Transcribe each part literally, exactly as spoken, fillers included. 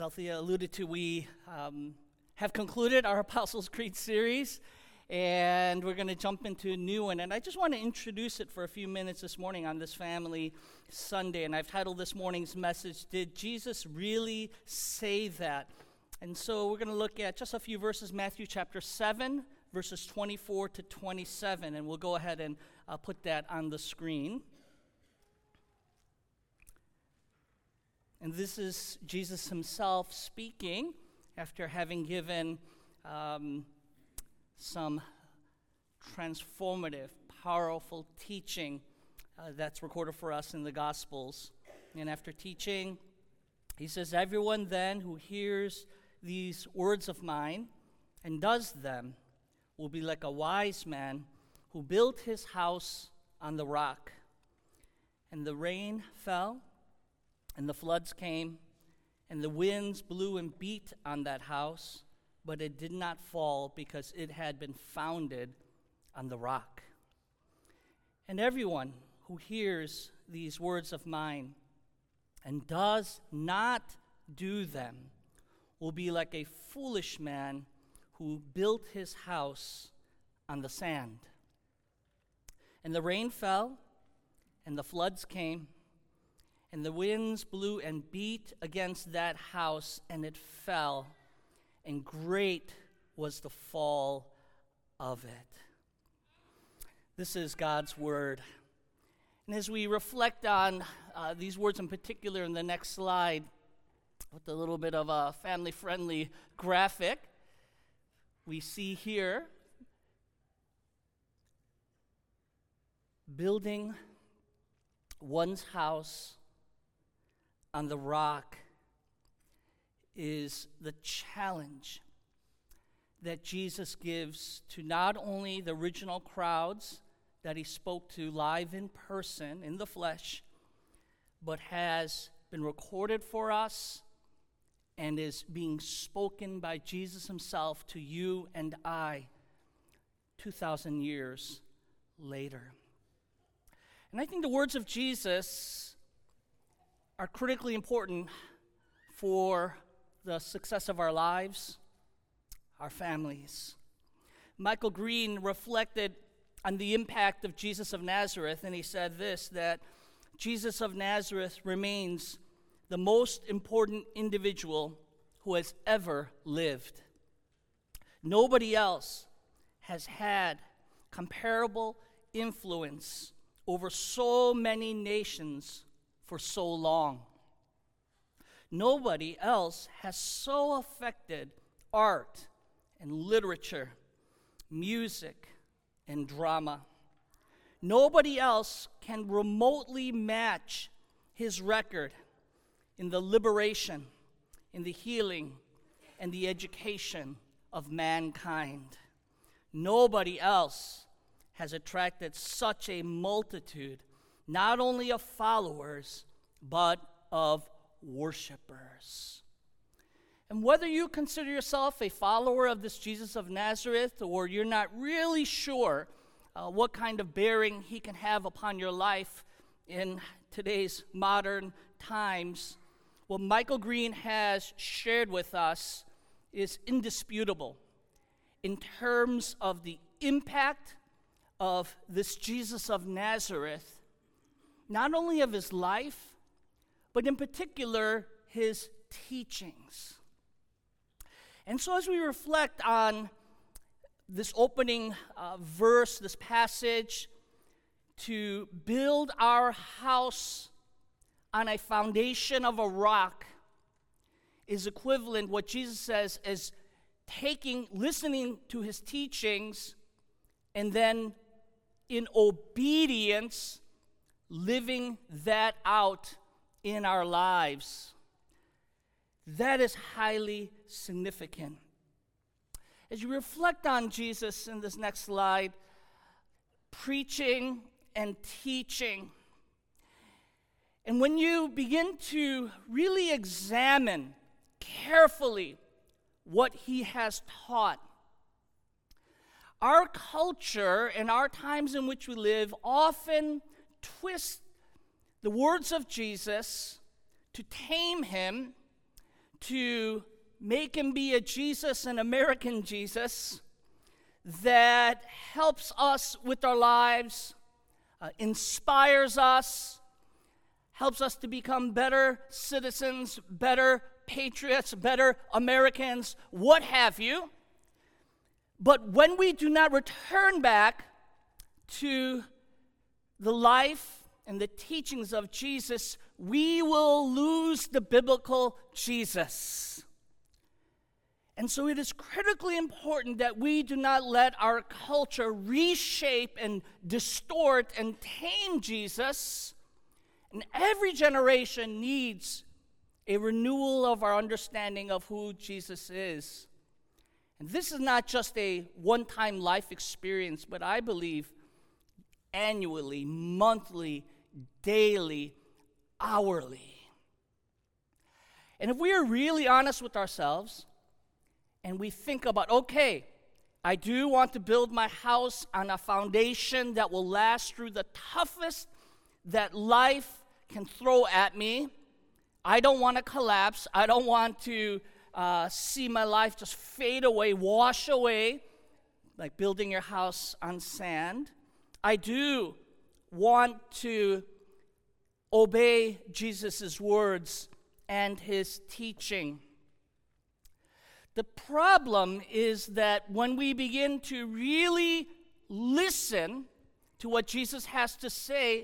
Althea alluded to, we um, have concluded our Apostles' Creed series, and we're going to jump into a new one. And I just want to introduce it for a few minutes this morning on this Family Sunday. And I've titled this morning's message, Did Jesus Really Say That? And so we're going to look at just a few verses, Matthew chapter seven, verses twenty-four to twenty-seven. And we'll go ahead and uh, put that on the screen. And this is Jesus himself speaking after having given um, some transformative, powerful teaching uh, that's recorded for us in the Gospels. And after teaching, he says, "Everyone then who hears these words of mine and does them will be like a wise man who built his house on the rock. And the rain fell, and the floods came, and the winds blew and beat on that house, but it did not fall because it had been founded on the rock. And everyone who hears these words of mine and does not do them will be like a foolish man who built his house on the sand. And the rain fell, and the floods came, and the winds blew and beat against that house, and it fell, and great was the fall of it." This is God's word. And as we reflect on uh, these words in particular in the next slide, with a little bit of a family-friendly graphic, we see here building one's house on the rock is the challenge that Jesus gives to not only the original crowds that he spoke to live in person, in the flesh, but has been recorded for us and is being spoken by Jesus himself to you and I two thousand years later. And I think the words of Jesus are critically important for the success of our lives, our families. Michael Green reflected on the impact of Jesus of Nazareth, and he said this, that Jesus of Nazareth remains the most important individual who has ever lived. Nobody else has had comparable influence over so many nations for so long. Nobody else has so affected art and literature, music and drama. Nobody else can remotely match his record in the liberation, in the healing, and the education of mankind. Nobody else has attracted such a multitude, not only of followers, but of worshipers. And whether you consider yourself a follower of this Jesus of Nazareth, or you're not really sure uh, what kind of bearing he can have upon your life in today's modern times, what Michael Green has shared with us is indisputable in terms of the impact of this Jesus of Nazareth, not only of his life, but in particular, his teachings. And so as we reflect on this opening uh, verse, this passage, to build our house on a foundation of a rock is equivalent, what Jesus says, as taking, listening to his teachings, and then in obedience, living that out in our lives. That is highly significant. As you reflect on Jesus in this next slide, preaching and teaching, and when you begin to really examine carefully what he has taught, our culture and our times in which we live often twist the words of Jesus to tame him, to make him be a Jesus, an American Jesus, that helps us with our lives, uh, inspires us, helps us to become better citizens, better patriots, better Americans, what have you. But when we do not return back to the life and the teachings of Jesus, we will lose the biblical Jesus. And so it is critically important that we do not let our culture reshape and distort and tame Jesus. And every generation needs a renewal of our understanding of who Jesus is. And this is not just a one-time life experience, but I believe annually, monthly, daily, hourly. And if we are really honest with ourselves, and we think about, okay, I do want to build my house on a foundation that will last through the toughest that life can throw at me. I don't want to collapse. I don't want to uh, see my life just fade away, wash away, like building your house on sand. I do want to obey Jesus' words and his teaching. The problem is that when we begin to really listen to what Jesus has to say,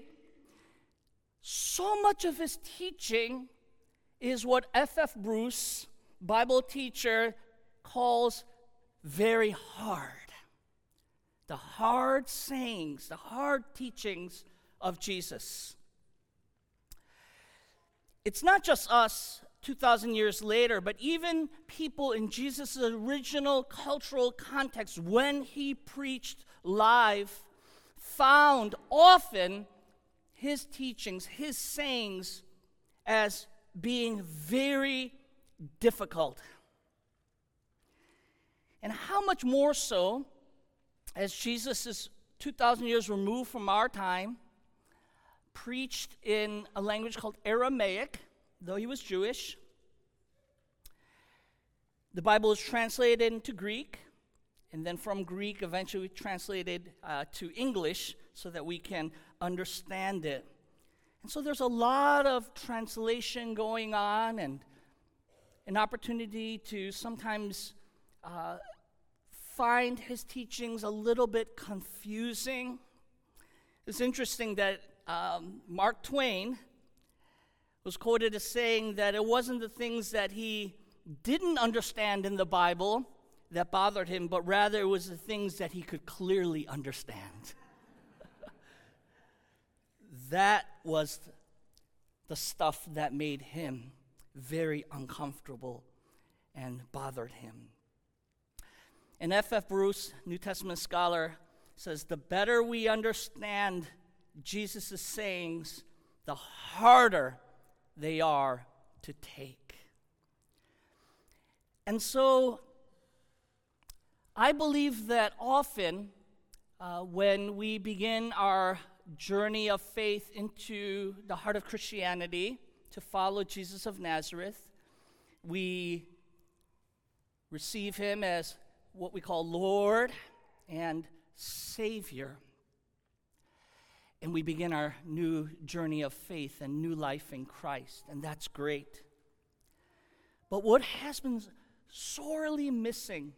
so much of his teaching is what F F Bruce, Bible teacher, calls very hard. The hard sayings, the hard teachings of Jesus. It's not just us two thousand years later, but even people in Jesus' original cultural context, when he preached live, found often his teachings, his sayings, as being very difficult. And how much more so as Jesus is two thousand years removed from our time, preached in a language called Aramaic, though he was Jewish. The Bible is translated into Greek, and then from Greek eventually translated uh, to English so that we can understand it. And so there's a lot of translation going on and an opportunity to sometimes uh, find his teachings a little bit confusing. It's interesting that um, Mark Twain was quoted as saying that it wasn't the things that he didn't understand in the Bible that bothered him, but rather it was the things that he could clearly understand. That was the stuff that made him very uncomfortable and bothered him. And F F Bruce, New Testament scholar, says the better we understand Jesus' sayings, the harder they are to take. And so I believe that often uh, when we begin our journey of faith into the heart of Christianity to follow Jesus of Nazareth, we receive him as what we call Lord and Savior. And we begin our new journey of faith and new life in Christ, and that's great. But what has been sorely missing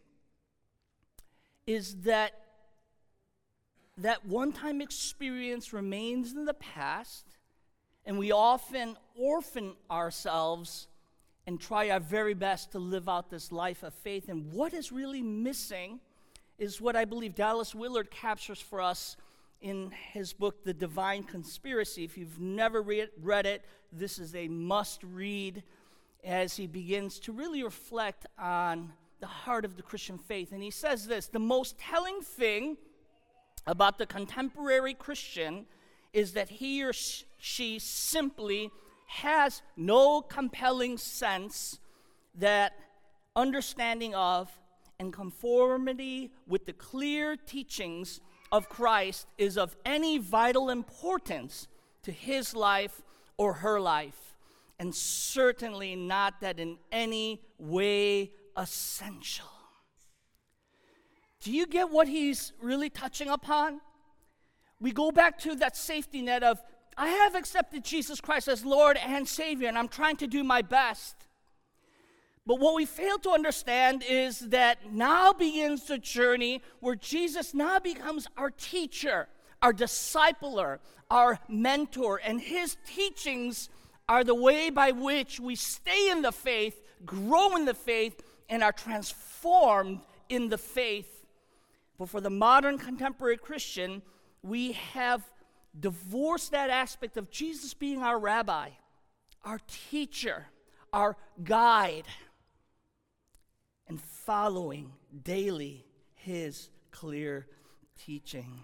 is that that one-time experience remains in the past, and we often orphan ourselves and try our very best to live out this life of faith. And what is really missing is what I believe Dallas Willard captures for us in his book, The Divine Conspiracy. If you've never read, read it, this is a must-read as he begins to really reflect on the heart of the Christian faith. And he says this: the most telling thing about the contemporary Christian is that he or she simply has no compelling sense that understanding of and conformity with the clear teachings of Christ is of any vital importance to his life or her life. and certainly not that in any way essential. Do you get what he's really touching upon? We go back to that safety net of, I have accepted Jesus Christ as Lord and Savior, and I'm trying to do my best. But what we fail to understand is that now begins the journey where Jesus now becomes our teacher, our discipler, our mentor, and his teachings are the way by which we stay in the faith, grow in the faith, and are transformed in the faith. But for the modern contemporary Christian, we have divorced that aspect of Jesus being our rabbi, our teacher, our guide, and following daily his clear teaching.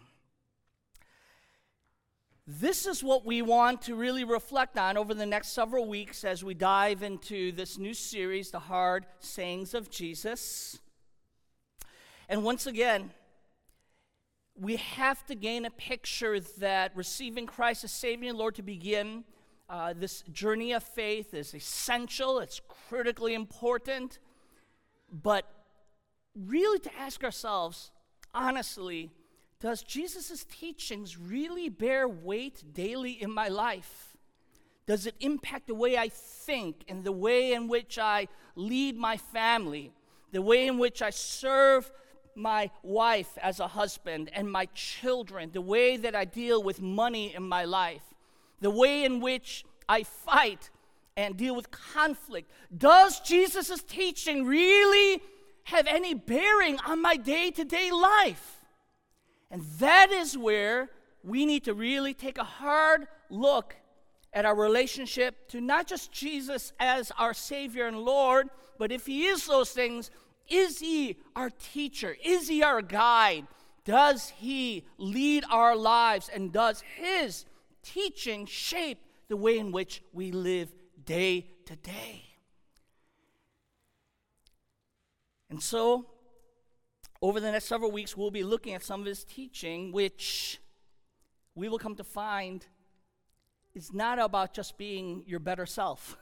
This is what we want to really reflect on over the next several weeks as we dive into this new series, The Hard Sayings of Jesus. And once again, we have to gain a picture that receiving Christ as Savior and Lord to begin uh, this journey of faith is essential, it's critically important, but really to ask ourselves, honestly, does Jesus' teachings really bear weight daily in my life? Does it impact the way I think and the way in which I lead my family, the way in which I serve my wife as a husband and my children, the way that I deal with money in my life, the way in which I fight and deal with conflict? Does Jesus' teaching really have any bearing on my day-to-day life? And that is where we need to really take a hard look at our relationship to not just Jesus as our Savior and Lord, but if he is those things, is he our teacher? Is he our guide? Does he lead our lives? And does his teaching shape the way in which we live day to day? And so, over the next several weeks, we'll be looking at some of his teaching, which we will come to find is not about just being your better self.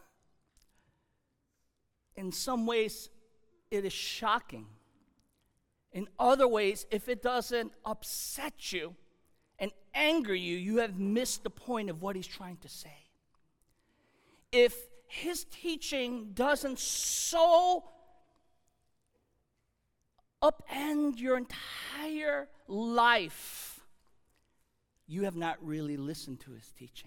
In some ways, it is shocking. In other ways, if it doesn't upset you and anger you, you have missed the point of what he's trying to say. If his teaching doesn't so upend your entire life, you have not really listened to his teaching.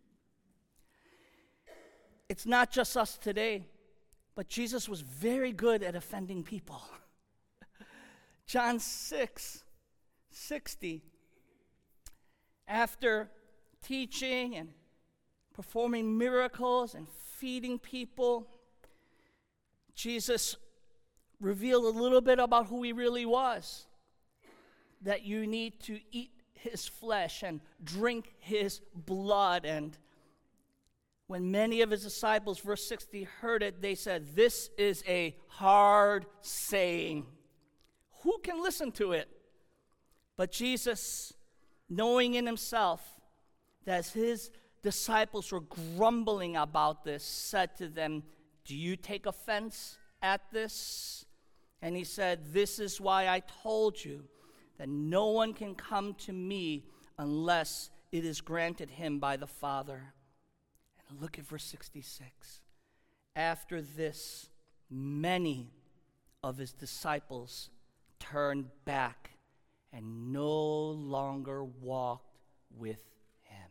It's not just us today, but Jesus was very good at offending people. John six sixty. After teaching and performing miracles and feeding people, Jesus revealed a little bit about who he really was. That you need to eat his flesh and drink his blood. And when many of his disciples, verse sixty, heard it, they said, "This is a hard saying. Who can listen to it?" But Jesus, knowing in himself that his disciples were grumbling about this, said to them, "Do you take offense at this?" And he said, "This is why I told you that no one can come to me unless it is granted him by the Father." And look at verse sixty-six. After this, many of his disciples turned back and no longer walked with him.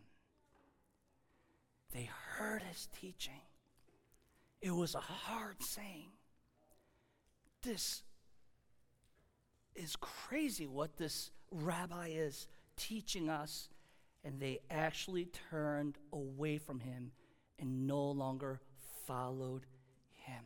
They heard his teaching. It was a hard saying. This is crazy what this rabbi is teaching us. And they actually turned away from him and no longer followed him.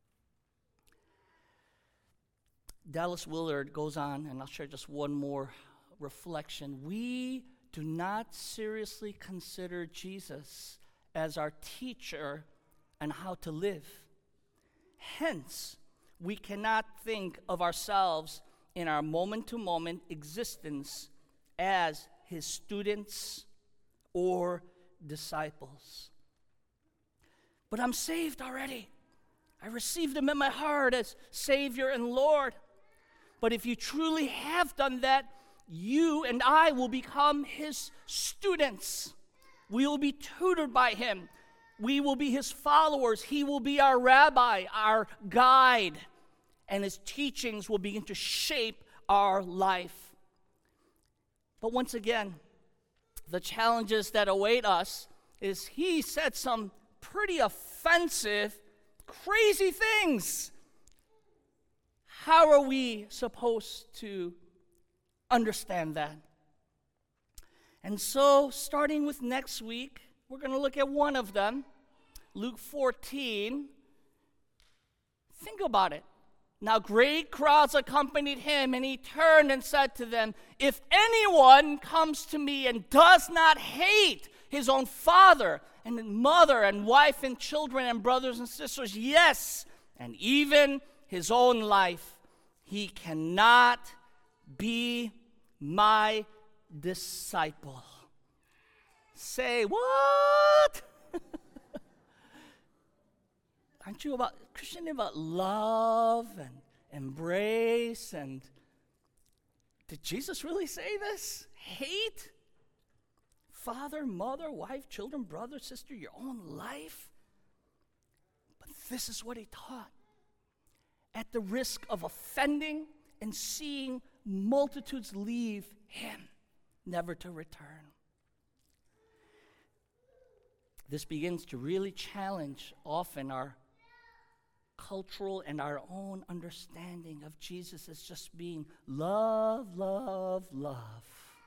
Dallas Willard goes on, and I'll share just one more reflection. We do not seriously consider Jesus as our teacher and how to live. Hence, we cannot think of ourselves in our moment-to-moment existence as his students or disciples. but I'm saved already. I received him in my heart as Savior and Lord. But if you truly have done that, you and I will become his students. We will be tutored by him. We will be his followers. He will be our rabbi, our guide, and his teachings will begin to shape our life. But once again, the challenges that await us is he said some pretty offensive, crazy things. How are we supposed to understand that? And so, starting with next week, we're going to look at one of them, Luke fourteen. Think about it. Now great crowds accompanied him, and he turned and said to them, if anyone comes to me and does not hate his own father and mother and wife and children and brothers and sisters, yes, and even his own life, he cannot be my disciple. Say, what? Aren't you about Christian about love and embrace? And did Jesus really say this? Hate father, mother, wife, children, brother, sister, your own life? But this is what he taught. At the risk of offending and seeing multitudes leave him, never to return. This begins to really challenge often our cultural and our own understanding of Jesus as just being love, love, love.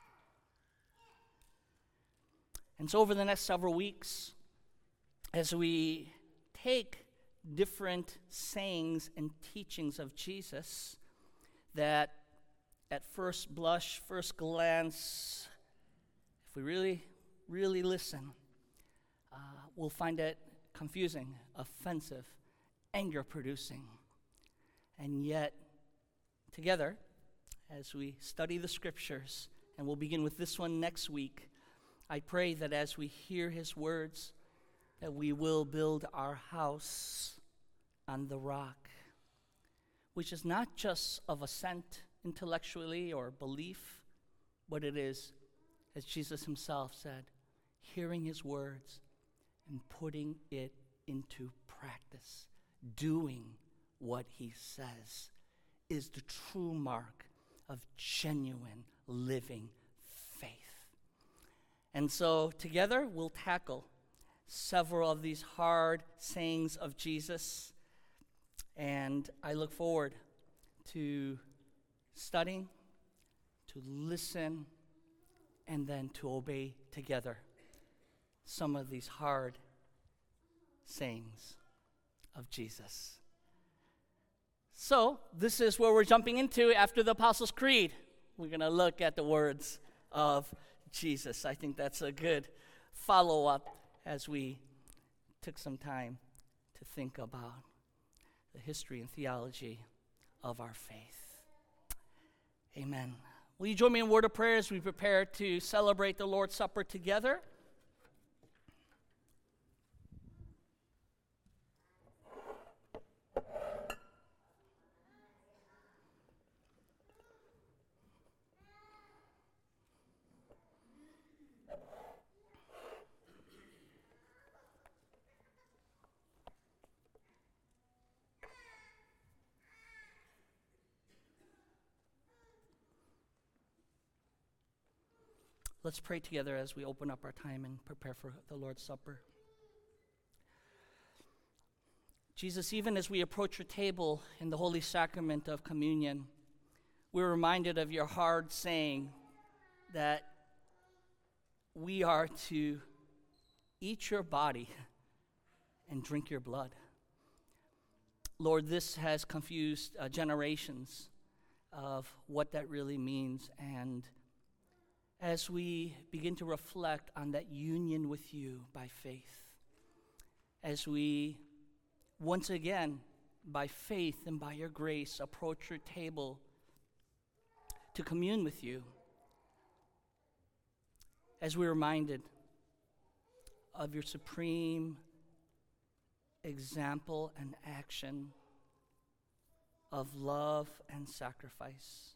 And so over the next several weeks, as we take different sayings and teachings of Jesus that at first blush, first glance, if we really, really listen, uh, we'll find it confusing, offensive, anger-producing. And yet, together, as we study the scriptures, and we'll begin with this one next week, I pray that as we hear his words, that we will build our house on the rock, which is not just of assent intellectually or belief, but it is, as Jesus himself said, hearing his words and putting it into practice. Doing what he says is the true mark of genuine living faith. And so together we'll tackle several of these hard sayings of Jesus, and I look forward to studying, to listen, and then to obey together some of these hard sayings of Jesus. So, this is where we're jumping into after the Apostles' Creed. We're going to look at the words of Jesus. I think that's a good follow-up as we took some time to think about the history and theology of our faith. Amen. Will you join me in a word of prayer as we prepare to celebrate the Lord's Supper together? Let's pray together as we open up our time and prepare for the Lord's Supper. Jesus, even as we approach your table in the Holy Sacrament of Communion, we're reminded of your hard saying that we are to eat your body and drink your blood. Lord, this has confused uh, generations of what that really means, and as we begin to reflect on that union with you by faith, as we once again, by faith and by your grace, approach your table to commune with you, as we're reminded of your supreme example and action of love and sacrifice.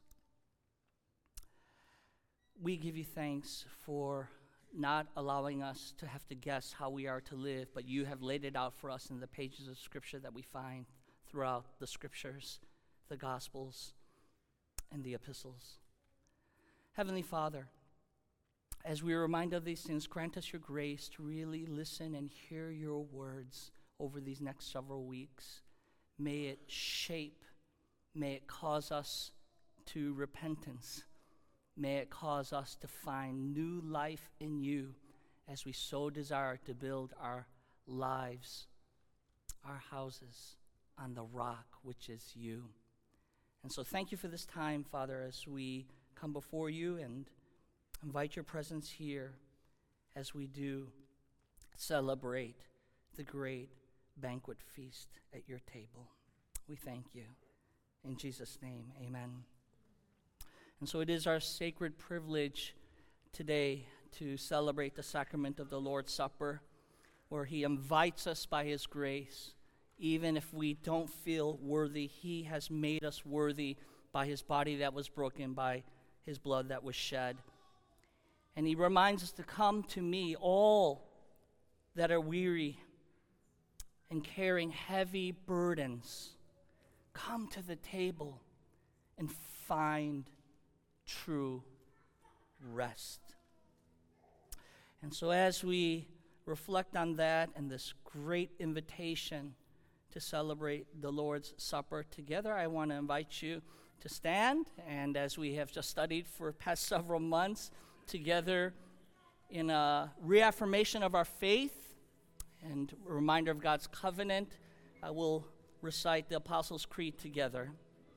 We give you thanks for not allowing us to have to guess how we are to live, but you have laid it out for us in the pages of Scripture that we find throughout the Scriptures, the Gospels, and the epistles. Heavenly Father, as we are reminded of these things, grant us your grace to really listen and hear your words over these next several weeks. May it shape, may it cause us to repentance. May it cause us to find new life in you as we so desire to build our lives, our houses on the rock, which is you. And so thank you for this time, Father, as we come before you and invite your presence here as we do celebrate the great banquet feast at your table. We thank you. In Jesus' name, amen. And so it is our sacred privilege today to celebrate the sacrament of the Lord's Supper, where he invites us by his grace. Even if we don't feel worthy, he has made us worthy by his body that was broken, by his blood that was shed. And he reminds us to come to me, all that are weary and carrying heavy burdens. Come to the table and find true rest. And so as we reflect on that and this great invitation to celebrate the Lord's Supper together, I want to invite you to stand, and as we have just studied for past several months, together in a reaffirmation of our faith and a reminder of God's covenant, I will recite the Apostles' Creed together.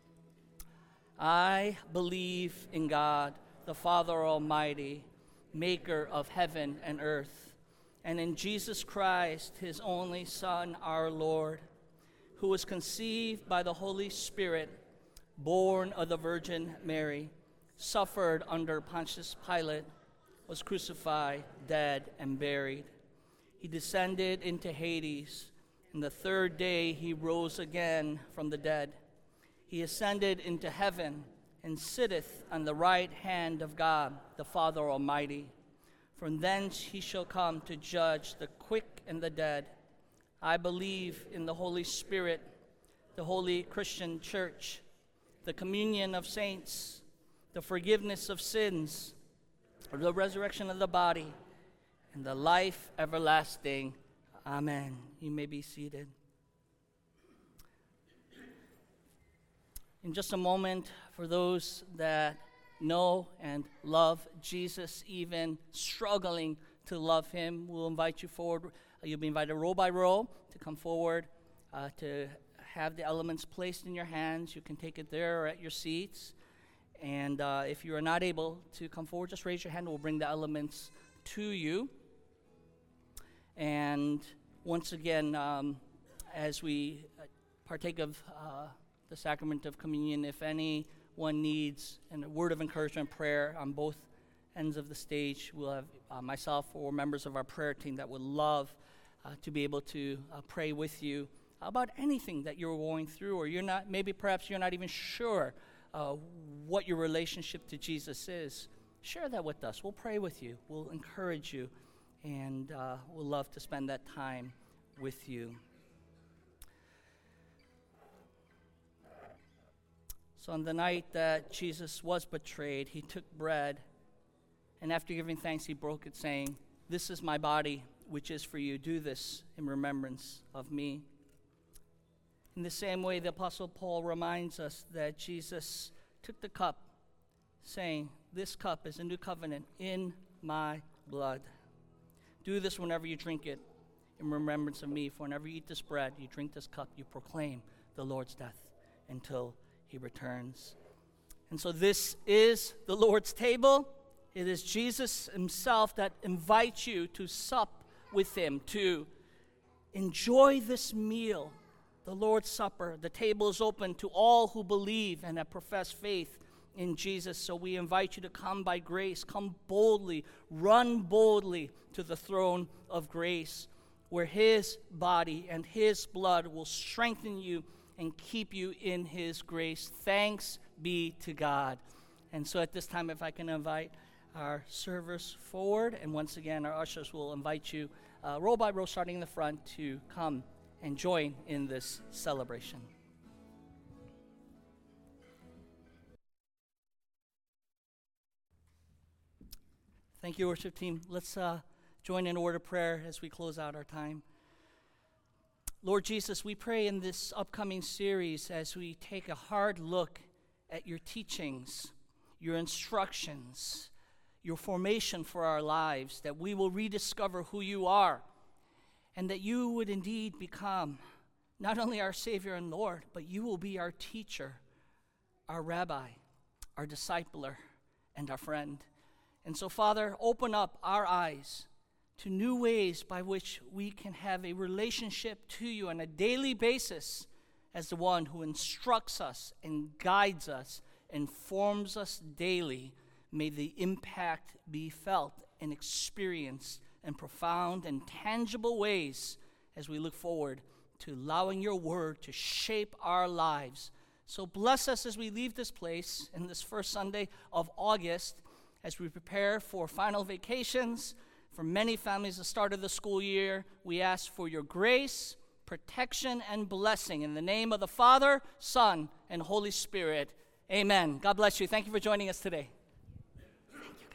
I believe in God, the Father Almighty, maker of heaven and earth, and in Jesus Christ, his only Son, our Lord, who was conceived by the Holy Spirit, born of the Virgin Mary, suffered under Pontius Pilate, was crucified, dead, and buried. He descended into Hades, and the third day he rose again from the dead. He ascended into heaven and sitteth on the right hand of God, the Father Almighty. From thence he shall come to judge the quick and the dead. I believe in the Holy Spirit, the holy Christian church, the communion of saints, the forgiveness of sins, the resurrection of the body, and the life everlasting. Amen. You may be seated. In just a moment, for those that know and love Jesus, even struggling to love him, we'll invite you forward. You'll be invited row by row to come forward, uh, to have the elements placed in your hands. You can take it there or at your seats. And uh, if you are not able to come forward, just raise your hand. We'll bring the elements to you. And once again, um, as we partake of uh, the sacrament of communion, if anyone needs a word of encouragement, prayer on both ends of the stage, we'll have uh, myself or members of our prayer team that would love uh, to be able to uh, pray with you about anything that you're going through, or you're not, maybe perhaps you're not even sure uh, what your relationship to Jesus is. Share that with us. We'll pray with you. We'll encourage you, and uh, we'll love to spend that time with you. So on the night that Jesus was betrayed, he took bread, and after giving thanks, he broke it, saying, "This is my body, which is for you. Do this in remembrance of me." In the same way, the Apostle Paul reminds us that Jesus took the cup, saying, "This cup is a new covenant in my blood. Do this whenever you drink it in remembrance of me. For whenever you eat this bread, you drink this cup, you proclaim the Lord's death until he returns." And so this is the Lord's table. It is Jesus himself that invites you to sup with him, to enjoy this meal, the Lord's Supper. The table is open to all who believe and have professed faith in Jesus. So we invite you to come by grace, come boldly, run boldly to the throne of grace, where his body and his blood will strengthen you and keep you in his grace. Thanks be to God. And so at this time, if I can invite our servers forward, and once again, our ushers will invite you uh, row by row, starting in the front, to come and join in this celebration. Thank you, worship team. Let's uh, join in a word of prayer as we close out our time. Lord Jesus, we pray in this upcoming series as we take a hard look at your teachings, your instructions, your formation for our lives, that we will rediscover who you are, and that you would indeed become not only our Savior and Lord, but you will be our teacher, our rabbi, our discipler, and our friend. And so, Father, open up our eyes to new ways by which we can have a relationship to you on a daily basis as the one who instructs us and guides us and forms us daily. May the impact be felt and experienced in profound and tangible ways as we look forward to allowing your word to shape our lives. So bless us as we leave this place in this first Sunday of August, as we prepare for final vacations. For many families, the start of the school year, we ask for your grace, protection, and blessing. In the name of the Father, Son, and Holy Spirit, amen. God bless you. Thank you for joining us today.